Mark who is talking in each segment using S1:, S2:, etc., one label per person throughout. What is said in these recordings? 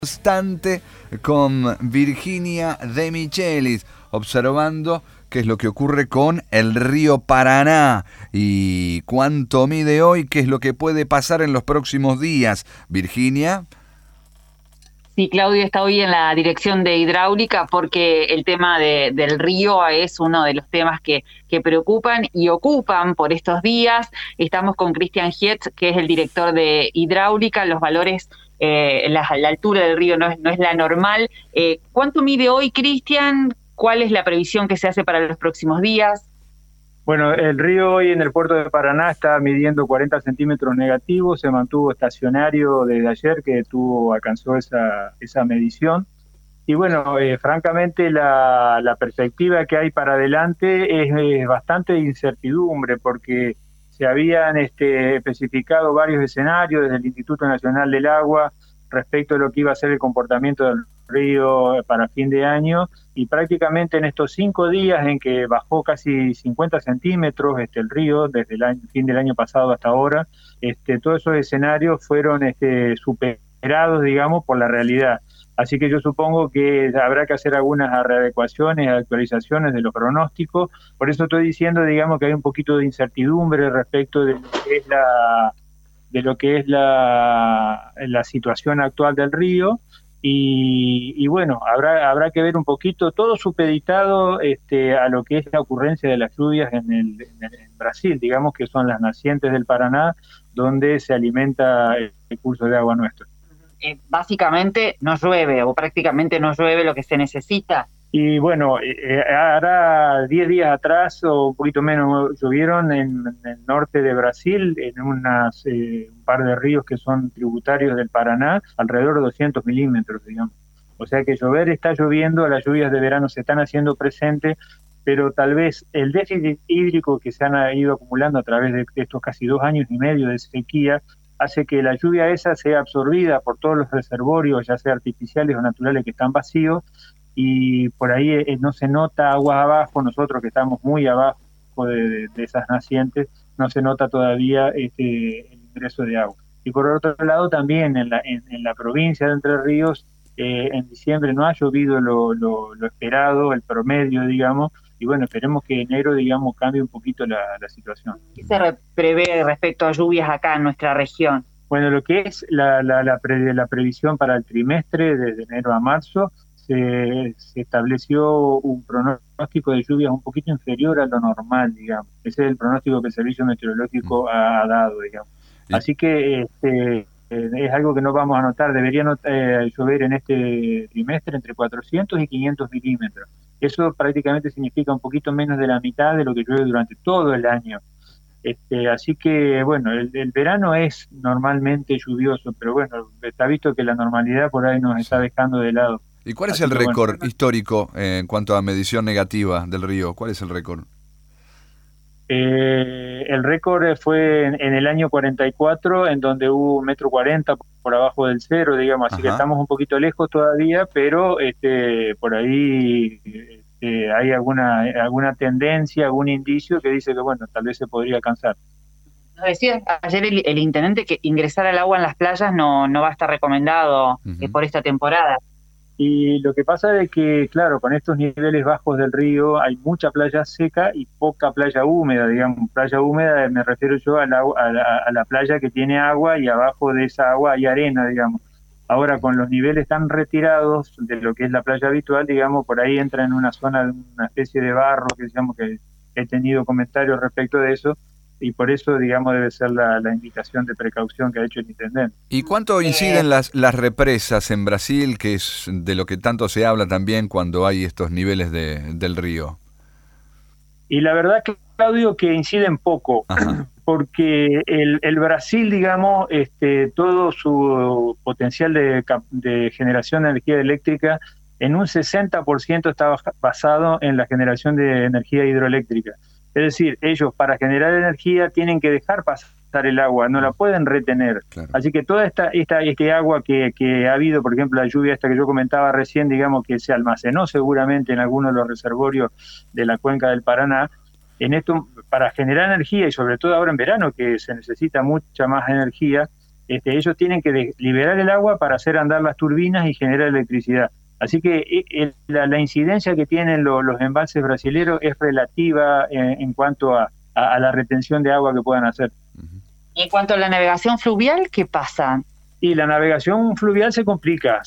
S1: Constante con Virginia De Michelis, observando qué es lo que ocurre con el río Paraná y cuánto mide hoy, qué es lo que puede pasar en los próximos días. Virginia.
S2: Sí, Claudio está hoy en la dirección de hidráulica porque el tema del río es uno de los temas que preocupan y ocupan por estos días. Estamos con Cristian Hietz, que es el director de hidráulica. Los valores, la altura del río no es la normal. ¿Cuánto mide hoy, Cristian? ¿Cuál es la previsión que se hace para los próximos días?
S3: Bueno, el río hoy en el puerto de Paraná está midiendo 40 centímetros negativos, se mantuvo estacionario desde ayer que alcanzó esa medición. Y bueno, francamente la perspectiva que hay para adelante es bastante de incertidumbre porque se habían especificado varios escenarios desde el Instituto Nacional del Agua respecto a lo que iba a ser el comportamiento del río para fin de año, y prácticamente en estos 5 días en que bajó casi 50 centímetros el río desde el fin del año pasado hasta ahora, todos esos escenarios fueron superados, digamos, por la realidad. Así que yo supongo que habrá que hacer algunas readecuaciones, actualizaciones de los pronósticos. Por eso estoy diciendo, digamos, que hay un poquito de incertidumbre respecto de lo que es la situación actual del río. Y bueno, habrá que ver un poquito, todo supeditado a lo que es la ocurrencia de las lluvias en Brasil, digamos que son las nacientes del Paraná, donde se alimenta el curso de agua nuestro.
S2: Básicamente no llueve o prácticamente no llueve lo que se necesita.
S3: Y bueno, hará 10 días atrás o un poquito menos llovieron en el norte de Brasil, en un par de ríos que son tributarios del Paraná, alrededor de 200 milímetros, digamos. O sea que llover está lloviendo, las lluvias de verano se están haciendo presentes, pero tal vez el déficit hídrico que se han ido acumulando a través de estos casi 2 años y medio de sequía hace que la lluvia esa sea absorbida por todos los reservorios, ya sea artificiales o naturales, que están vacíos, y por ahí no se nota aguas abajo. Nosotros que estamos muy abajo de esas nacientes, no se nota todavía el ingreso de agua. Y por otro lado también en la provincia de Entre Ríos, en diciembre no ha llovido lo esperado, el promedio, digamos, y bueno, esperemos que enero, digamos, cambie un poquito la situación.
S2: ¿Qué se prevé respecto a lluvias acá en nuestra región?
S3: Bueno, lo que es la previsión para el trimestre, desde enero a marzo, se estableció un pronóstico de lluvias un poquito inferior a lo normal, digamos. Ese es el pronóstico que el Servicio Meteorológico ha dado, digamos. Así que es algo que no vamos a notar. Debería llover en este trimestre entre 400 y 500 milímetros. Eso prácticamente significa un poquito menos de la mitad de lo que llueve durante todo el año. Así que, bueno, el verano es normalmente lluvioso, pero bueno, está visto que la normalidad por ahí nos está dejando de lado.
S1: ¿Y cuál es el récord histórico en cuanto a medición negativa del río? ¿Cuál es el récord?
S3: El récord fue en el año 44, en donde hubo 1,40 m por abajo del cero, digamos, así que estamos un poquito lejos todavía, pero por ahí hay alguna tendencia, algún indicio que dice que, bueno, tal vez se podría alcanzar.
S2: Nos decía ayer el intendente que ingresar al agua en las playas no va a estar recomendado por esta temporada.
S3: Y lo que pasa es que, claro, con estos niveles bajos del río hay mucha playa seca y poca playa húmeda, digamos. Playa húmeda me refiero yo a la playa que tiene agua, y abajo de esa agua hay arena, digamos. Ahora, con los niveles tan retirados de lo que es la playa habitual, digamos, por ahí entra en una zona de una especie de barro, que digamos que he tenido comentarios respecto de eso, y por eso, digamos, debe ser la indicación de precaución que ha hecho el intendente.
S1: ¿Y cuánto inciden las represas en Brasil, que es de lo que tanto se habla también cuando hay estos niveles del río?
S3: Y la verdad, Claudio, que inciden poco, porque el Brasil, digamos, todo su potencial de generación de energía eléctrica, en un 60% está basado en la generación de energía hidroeléctrica. Es decir, ellos para generar energía tienen que dejar pasar el agua, no la pueden retener. Claro. Así que toda este agua que ha habido, por ejemplo, la lluvia esta que yo comentaba recién, digamos, que se almacenó seguramente en algunos de los reservorios de la cuenca del Paraná, en esto, para generar energía, y sobre todo ahora en verano, que se necesita mucha más energía, ellos tienen que liberar el agua para hacer andar las turbinas y generar electricidad. Así que la incidencia que tienen los embalses brasileños es relativa en cuanto a la retención de agua que puedan hacer.
S2: Y en cuanto a la navegación fluvial, ¿qué pasa?
S3: Y la navegación fluvial se complica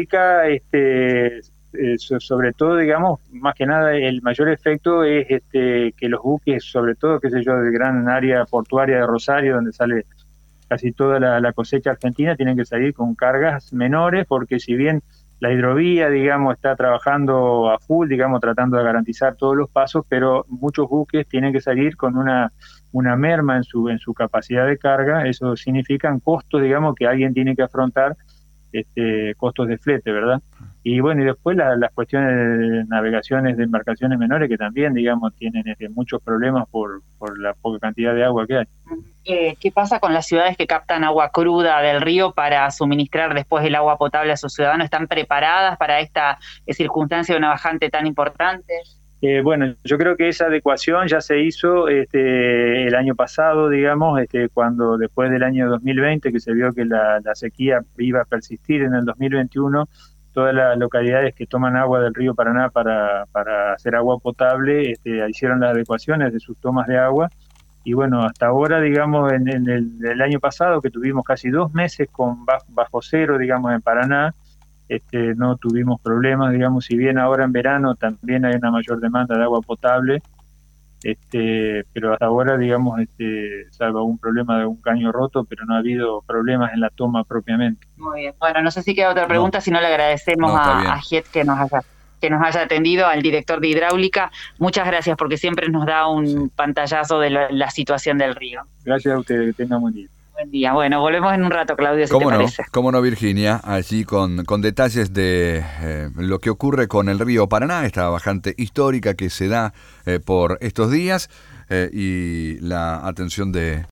S3: sobre todo, digamos, más que nada el mayor efecto es que los buques, sobre todo, qué sé yo, del gran área portuaria de Rosario, donde sale casi toda la cosecha argentina, tienen que salir con cargas menores, porque si bien la hidrovía, digamos, está trabajando a full, digamos, tratando de garantizar todos los pasos, pero muchos buques tienen que salir con una merma en su capacidad de carga. Eso significan costos, digamos, que alguien tiene que afrontar, costos de flete, ¿verdad? Y bueno, y después las cuestiones de navegaciones de embarcaciones menores, que también, digamos, tienen muchos problemas por la poca cantidad de agua que hay.
S2: ¿Qué pasa con las ciudades que captan agua cruda del río para suministrar después el agua potable a sus ciudadanos? ¿Están preparadas para esta circunstancia de una bajante tan importante?
S3: Bueno, yo creo que esa adecuación ya se hizo el año pasado, digamos, cuando después del año 2020, que se vio que la sequía iba a persistir en el 2021, todas las localidades que toman agua del río Paraná para hacer agua potable hicieron las adecuaciones de sus tomas de agua. Y bueno, hasta ahora, digamos, en el año pasado, que tuvimos casi 2 meses con bajo cero, digamos, en Paraná, no tuvimos problemas, digamos, si bien ahora en verano también hay una mayor demanda de agua potable, pero hasta ahora, digamos, salvo algún problema de un caño roto, pero no ha habido problemas en la toma propiamente.
S2: Muy bien. Bueno, no sé si queda otra pregunta, si no le agradecemos a Giet que nos haya atendido, al director de Hidráulica. Muchas gracias, porque siempre nos da un pantallazo de la situación del río.
S3: Gracias a ustedes, que tengan buen día.
S2: Buen día. Bueno, volvemos en un rato, Claudio, si te parece.
S1: Cómo no, Virginia, allí con detalles de lo que ocurre con el río Paraná, esta bajante histórica que se da por estos días, y la atención de